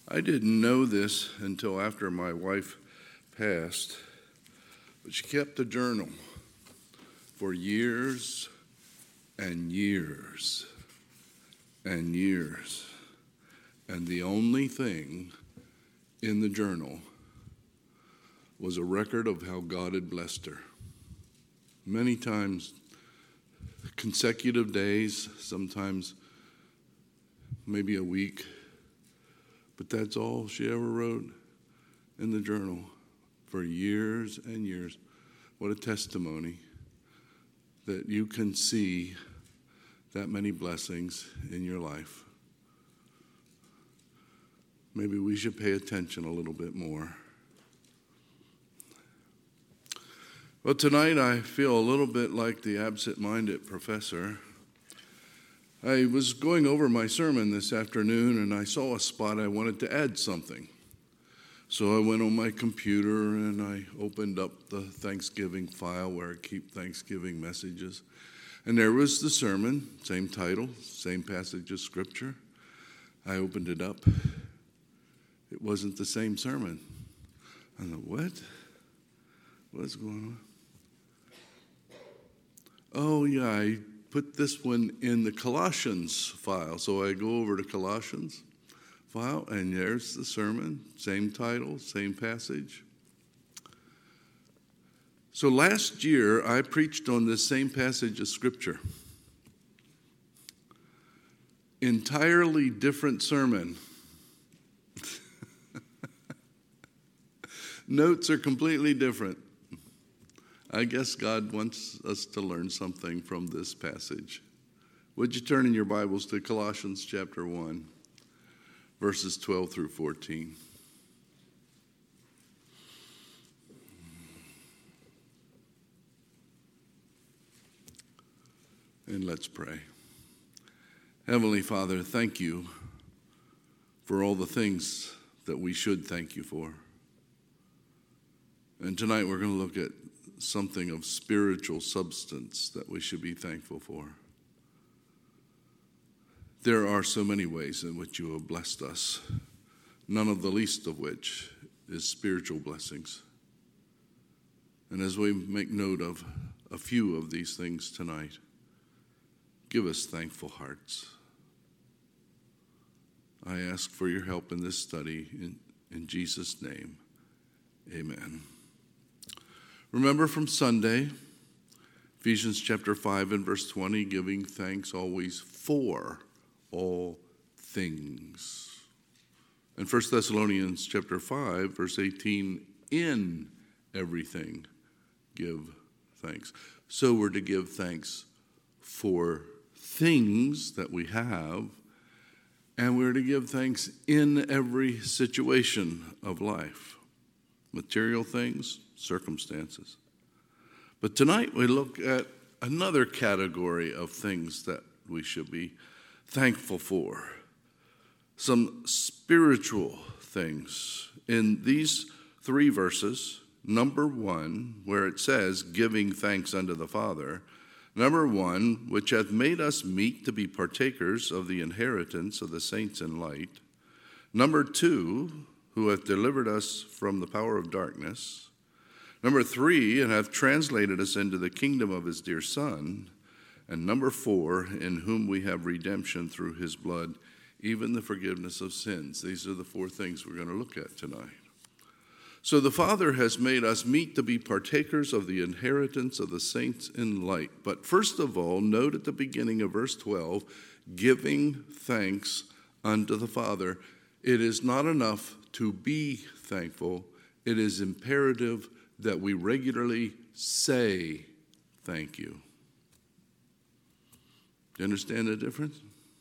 I didn't know this until after my wife passed, but she kept a journal for years and years and years. And the only thing in the journal was a record of how God had blessed her. Many times, consecutive days, sometimes maybe a week, but that's all she ever wrote in the journal for years and years. What a testimony that you can see that many blessings in your life. Maybe we should pay attention a little bit more. Well, tonight I feel a little bit like the absent-minded professor. I was going over my sermon this afternoon and I saw a spot I wanted to add something. So I went on my computer and I opened up the Thanksgiving file where I keep Thanksgiving messages. And there was the sermon, same title, same passage of scripture. I opened it up. It wasn't the same sermon. I thought, what? What's going on? Oh, yeah, I put this one in the Colossians file. So I go over to Colossians file, and there's the sermon, same title, same passage. So last year, I preached on this same passage of Scripture. Entirely different sermon. Notes are completely different. I guess God wants us to learn something from this passage. Would you turn in your Bibles to Colossians chapter 1, verses 12 through 14. And let's pray. Heavenly Father, thank you for all the things that we should thank you for. And tonight we're going to look at something of spiritual substance that we should be thankful for. There are so many ways in which you have blessed us, none of the least of which is spiritual blessings. And as we make note of a few of these things tonight, give us thankful hearts. I ask for your help in this study in Jesus' name. Amen. Remember from Sunday, Ephesians chapter 5 and verse 20, giving thanks always for all things. And 1 Thessalonians chapter 5, verse 18, in everything give thanks. So we're to give thanks for things that we have, and we're to give thanks in every situation of life. Material things, circumstances. But tonight we look at another category of things that we should be thankful for. Some spiritual things. In these three verses, number 1, where it says, giving thanks unto the Father. Number 1, which hath made us meet to be partakers of the inheritance of the saints in light. Number 2, who hath delivered us from the power of darkness. Number 3, and hath translated us into the kingdom of his dear Son. And number 4, in whom we have redemption through his blood, even the forgiveness of sins. These are the 4 things we're going to look at tonight. So the Father has made us meet to be partakers of the inheritance of the saints in light. But first of all, note at the beginning of verse 12, giving thanks unto the Father. It is not enough to be thankful. It is imperative that we regularly say thank you. Do you understand the difference?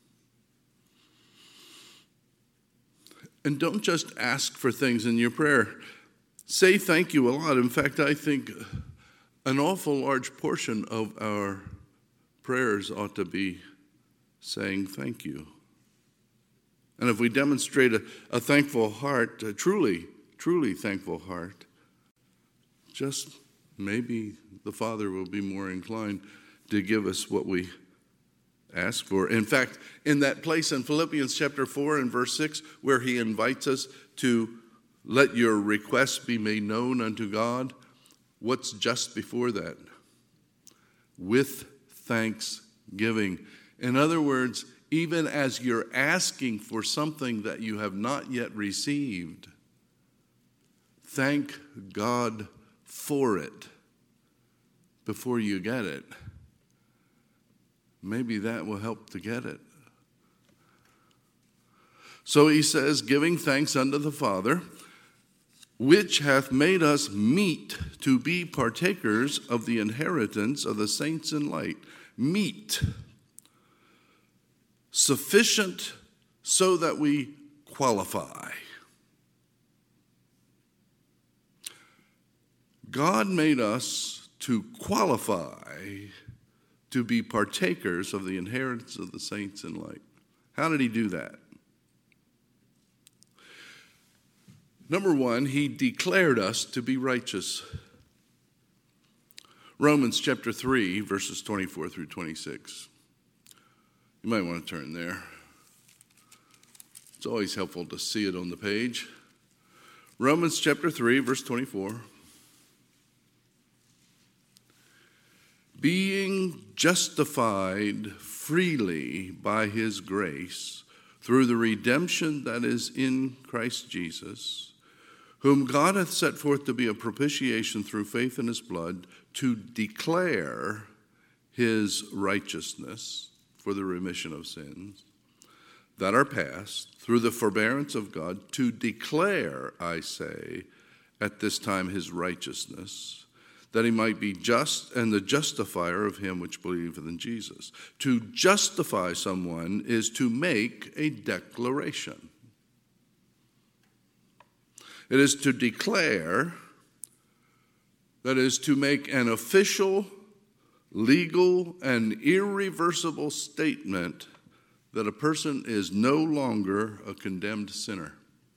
And don't just ask for things in your prayer. Say thank you a lot. In fact, I think an awful large portion of our prayers ought to be saying thank you. And if we demonstrate a thankful heart, a truly thankful heart, just maybe the Father will be more inclined to give us what we ask for. In fact, in that place in Philippians chapter 4 and verse 6, where he invites us to let your requests be made known unto God, what's just before that? With thanksgiving. In other words, even as you're asking for something that you have not yet received, thank God for it before you get it. Maybe that will help to get it. So he says, giving thanks unto the Father, which hath made us meet to be partakers of the inheritance of the saints in light. Meet. Sufficient so that we qualify. God made us to qualify to be partakers of the inheritance of the saints in light. How did he do that? Number one, he declared us to be righteous. Romans chapter 3, verses 24 through 26. You might want to turn there. It's always helpful to see it on the page. Romans chapter 3, verse 24. Being justified freely by his grace through the redemption that is in Christ Jesus, whom God hath set forth to be a propitiation through faith in his blood, to declare his righteousness for the remission of sins that are past, through the forbearance of God, to declare, I say, at this time his righteousness, that he might be just and the justifier of him which believeth in Jesus. To justify someone is to make a declaration. It is to declare, that is to make an official, legal, and irreversible statement that a person is no longer a condemned sinner.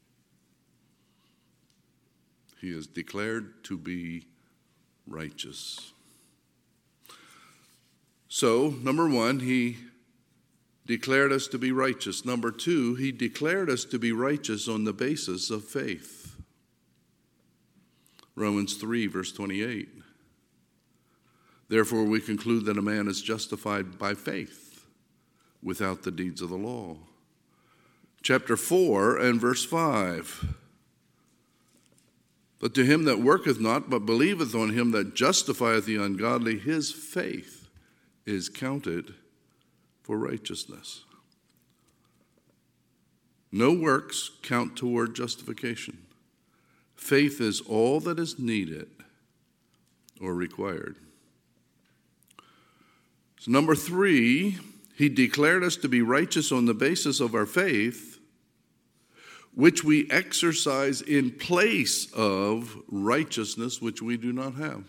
He is declared to be righteous. So, number one, he declared us to be righteous. Number two, he declared us to be righteous on the basis of faith. Romans 3, verse 28. Therefore, we conclude that a man is justified by faith without the deeds of the law. Chapter 4 and verse 5. But to him that worketh not, but believeth on him that justifieth the ungodly, his faith is counted for righteousness. No works count toward justification. Faith is all that is needed or required. So number three, he declared us to be righteous on the basis of our faith, which we exercise in place of righteousness which we do not have.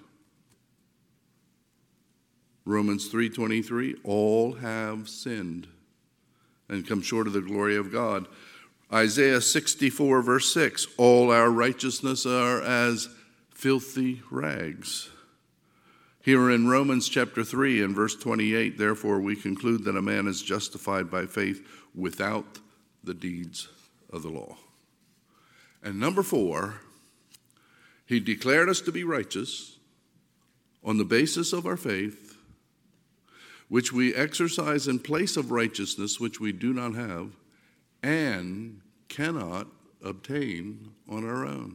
Romans 3:23, all have sinned and come short of the glory of God. Isaiah 64, verse 6, all our righteousness are as filthy rags. Here in Romans chapter 3 and verse 28, therefore we conclude that a man is justified by faith without the deeds of the law. And number four, he declared us to be righteous on the basis of our faith, which we exercise in place of righteousness which we do not have and cannot obtain on our own.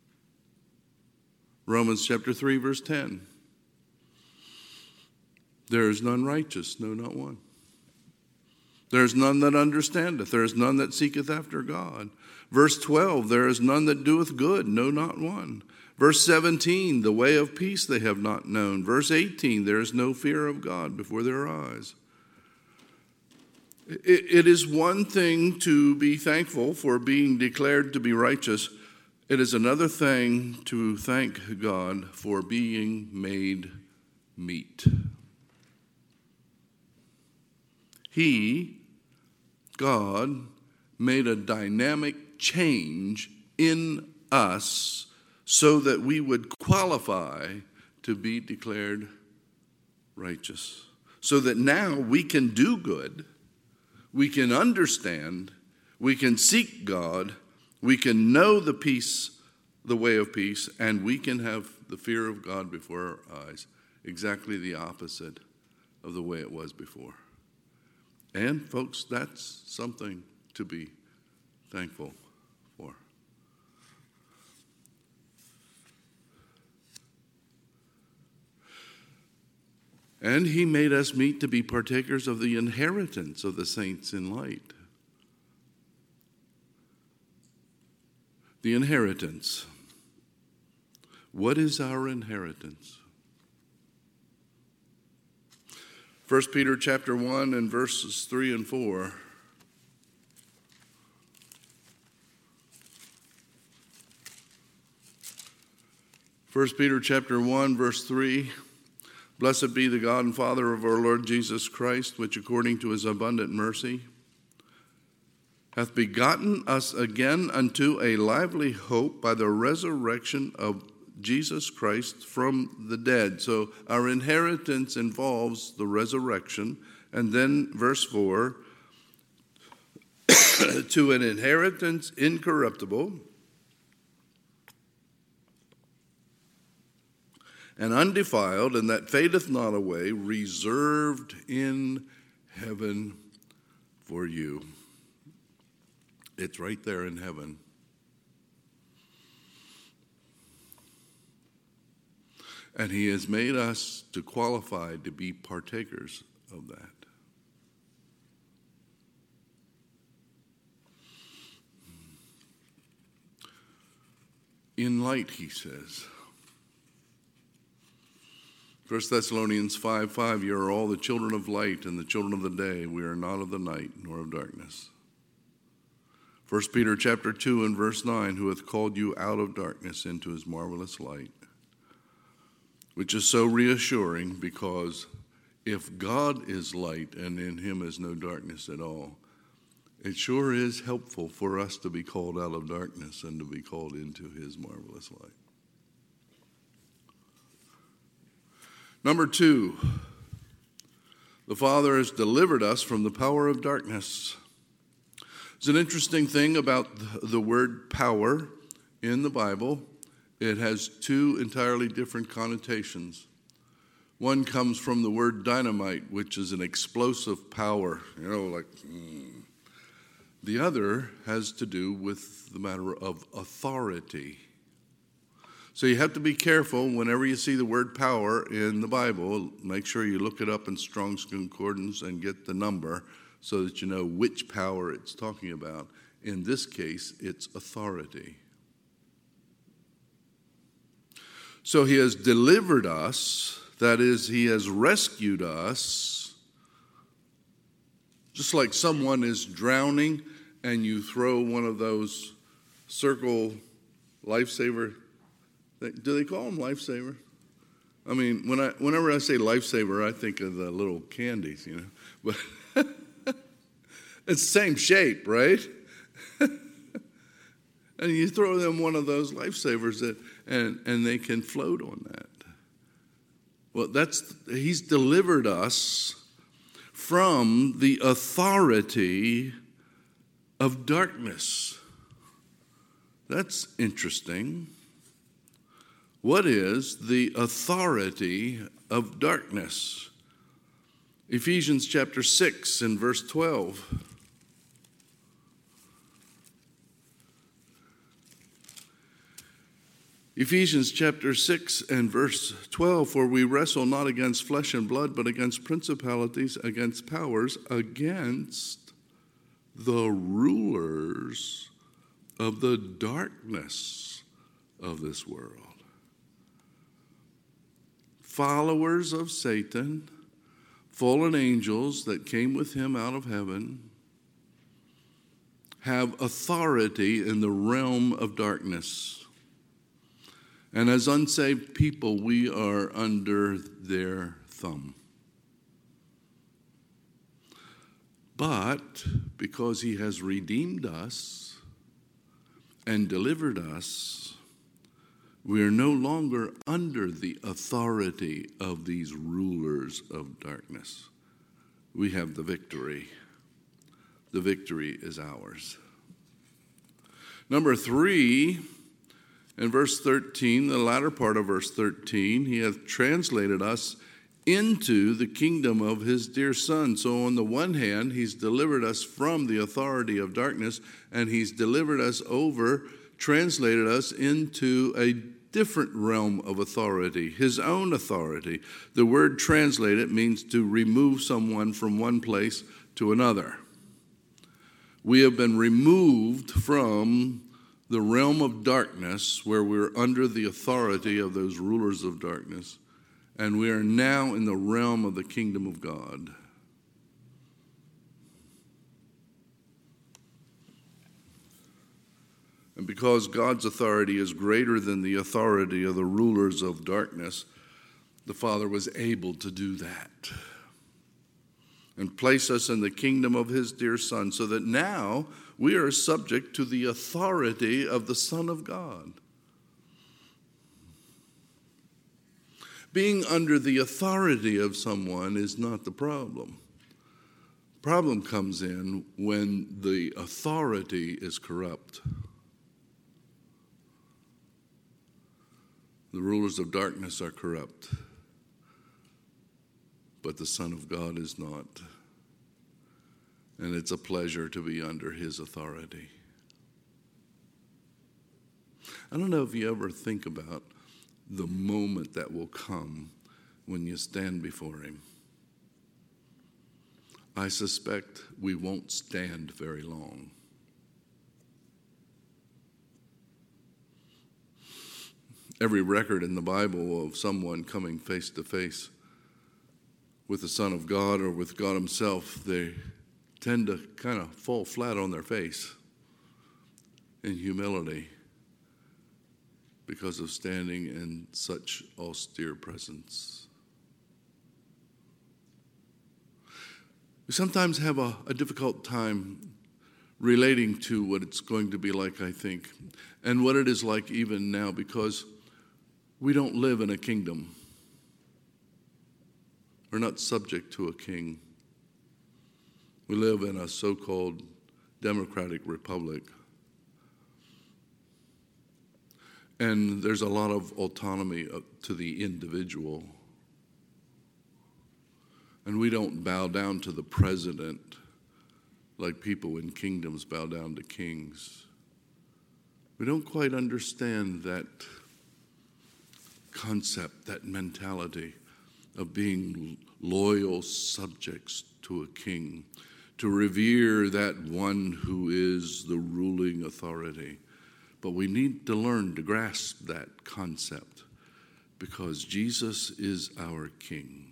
Romans chapter 3, verse 10. There is none righteous, no, not one. There is none that understandeth. There is none that seeketh after God. Verse 12, there is none that doeth good, no, not one. Verse 17, the way of peace they have not known. Verse 18, there is no fear of God before their eyes. It is one thing to be thankful for being declared to be righteous. It is another thing to thank God for being made meet. He, God, made a dynamic change in us so that we would qualify to be declared righteous. so that now we can do good, we can understand, we can seek God, we can know the peace, the way of peace, and we can have the fear of God before our eyes, exactly the opposite of the way it was before. And folks, that's something to be thankful for. And he made us meet to be partakers of the inheritance of the saints in light. The inheritance. What is our inheritance? 1 Peter chapter 1 and verses 3 and 4. 1 Peter chapter 1 verse 3. Blessed be the God and Father of our Lord Jesus Christ, which according to his abundant mercy hath begotten us again unto a lively hope by the resurrection of Jesus Christ from the dead. So our inheritance involves the resurrection. And then verse 4, to an inheritance incorruptible and undefiled, and that fadeth not away, reserved in heaven for you. It's right there in heaven. And he has made us to qualify to be partakers of that. In light, he says. 1 Thessalonians 5:5, you are all the children of light and the children of the day. We are not of the night nor of darkness. 1 Peter chapter 2 and verse 9, who hath called you out of darkness into his marvelous light. Which is so reassuring, because if God is light and in him is no darkness at all, it sure is helpful for us to be called out of darkness and to be called into his marvelous light. Number 2, the Father has delivered us from the power of darkness. It's an interesting thing about the word power in the Bible. It has two entirely different connotations. One comes from the word dynamite, which is an explosive power, The other has to do with the matter of authority. So you have to be careful whenever you see the word power in the Bible. Make sure you look it up in Strong's Concordance and get the number so that you know which power it's talking about. In this case, it's authority. So he has delivered us, that is, he has rescued us. Just like someone is drowning and you throw one of those circle lifesaver. Do they call them lifesaver? I mean, whenever I say lifesaver, I think of the little candies, But it's the same shape, right? And you throw them one of those lifesavers and they can float on that. Well, he's delivered us from the authority of darkness. That's interesting. What is the authority of darkness? Ephesians chapter 6 and verse 12. Ephesians chapter 6 and verse 12, for we wrestle not against flesh and blood, but against principalities, against powers, against the rulers of the darkness of this world. Followers of Satan, fallen angels that came with him out of heaven, have authority in the realm of darkness. And as unsaved people, we are under their thumb. But because he has redeemed us and delivered us, we are no longer under the authority of these rulers of darkness. we have the victory. The victory is ours. Number 3, in verse 13, the latter part of verse 13, he hath translated us into the kingdom of his dear Son. So on the one hand, he's delivered us from the authority of darkness, and he's delivered us over, translated us into a different realm of authority, his own authority. The word translated means to remove someone from one place to another. We have been removed from the realm of darkness where we're under the authority of those rulers of darkness, and we are now in the realm of the kingdom of God. And because God's authority is greater than the authority of the rulers of darkness, the Father was able to do that and place us in the kingdom of his dear Son, so that now we are subject to the authority of the Son of God. Being under the authority of someone is not the problem. Problem comes in when the authority is corrupt. The rulers of darkness are corrupt, but the Son of God is not. And it's a pleasure to be under his authority. I don't know if you ever think about the moment that will come when you stand before him. I suspect we won't stand very long. Every record in the Bible of someone coming face to face with the Son of God or with God himself, they tend to kind of fall flat on their face in humility because of standing in such austere presence. We sometimes have a difficult time relating to what it's going to be like, I think, and what it is like even now, because we don't live in a kingdom. We're not subject to a king. We live in a so-called democratic republic. And there's a lot of autonomy to the individual. And we don't bow down to the president like people in kingdoms bow down to kings. We don't quite understand that concept, that mentality of being loyal subjects to a king, to revere that one who is the ruling authority. But we need to learn to grasp that concept because Jesus is our King.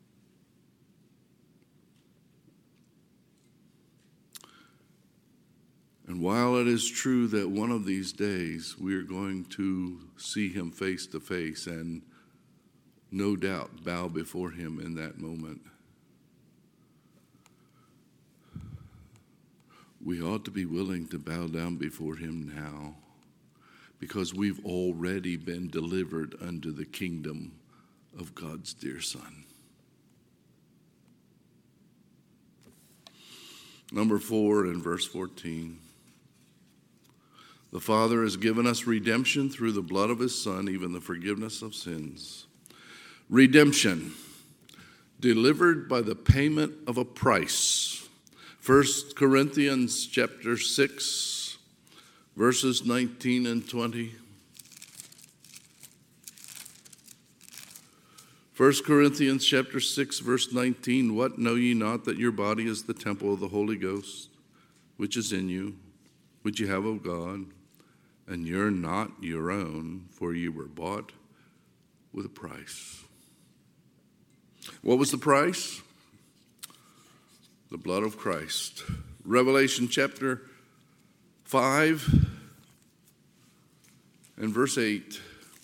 And while it is true that one of these days we are going to see him face to face and no doubt bow before him in that moment, we ought to be willing to bow down before him now because we've already been delivered unto the kingdom of God's dear Son. Number 4 in verse 14. The Father has given us redemption through the blood of his Son, even the forgiveness of sins. Redemption, delivered by the payment of a price. 1 Corinthians chapter 6, verses 19 and 20. 1 Corinthians chapter 6, verse 19. What, know ye not that your body is the temple of the Holy Ghost, which is in you, which you have of God, and you're not your own, for you were bought with a price. What was the price? The blood of Christ. Revelation chapter 5 and verse 8.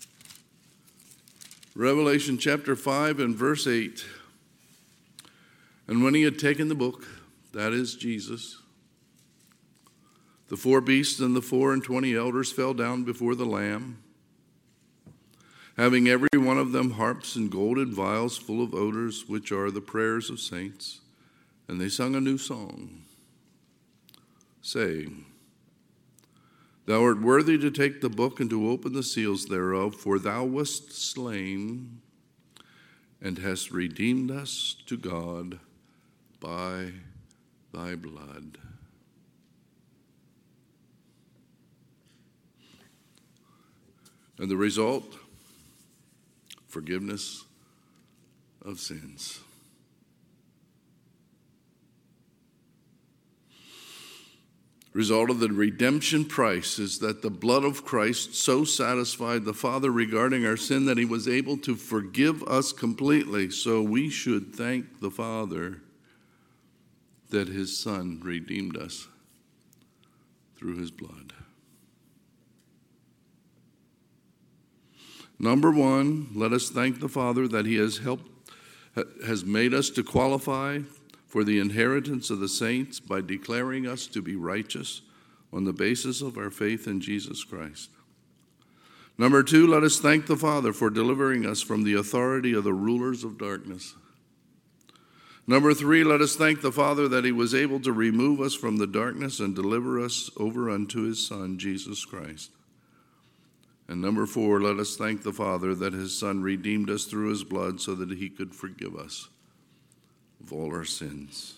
Revelation chapter 5 and verse 8. And when he had taken the book, that is Jesus, the 4 beasts and the 24 elders fell down before the Lamb, having every one of them harps and golden vials full of odors, which are the prayers of saints. And they sung a new song, saying, Thou art worthy to take the book and to open the seals thereof, for thou wast slain and hast redeemed us to God by thy blood. And the result? Forgiveness of sins. Result of the redemption price is that the blood of Christ so satisfied the Father regarding our sin that he was able to forgive us completely. So we should thank the Father that his Son redeemed us through his blood. Number one, let us thank the Father that he has made us to qualify for the inheritance of the saints by declaring us to be righteous on the basis of our faith in Jesus Christ. Number two, let us thank the Father for delivering us from the authority of the rulers of darkness. Number three, let us thank the Father that he was able to remove us from the darkness and deliver us over unto his Son, Jesus Christ. And number four, let us thank the Father that his Son redeemed us through his blood so that he could forgive us of all our sins.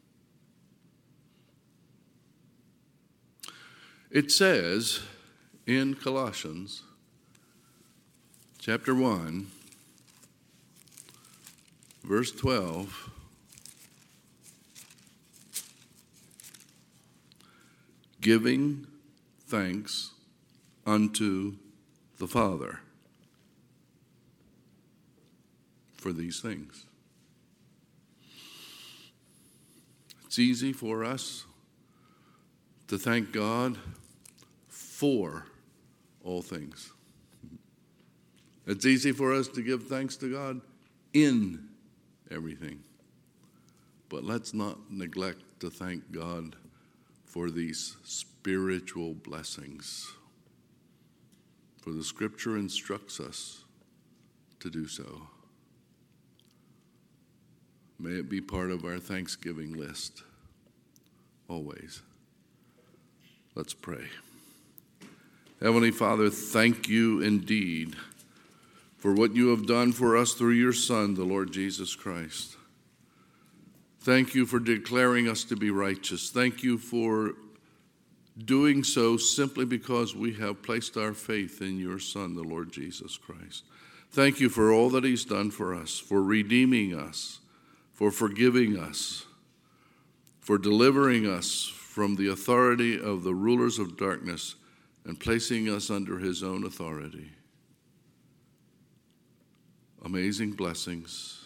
It says in Colossians chapter 1, verse 12, giving thanks unto the Father for these things. It's easy for us to thank God for all things. It's easy for us to give thanks to God in everything. But let's not neglect to thank God for these spiritual blessings. For the Scripture instructs us to do so. May it be part of our Thanksgiving list, always. Let's pray. Heavenly Father, thank you indeed for what you have done for us through your Son, the Lord Jesus Christ. Thank you for declaring us to be righteous. Thank you for doing so simply because we have placed our faith in your Son, the Lord Jesus Christ. Thank you for all that he's done for us, for redeeming us, for forgiving us, for delivering us from the authority of the rulers of darkness and placing us under his own authority. Amazing blessings.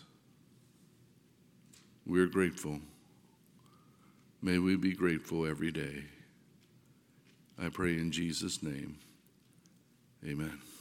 We're grateful. May we be grateful every day. I pray in Jesus' name. Amen.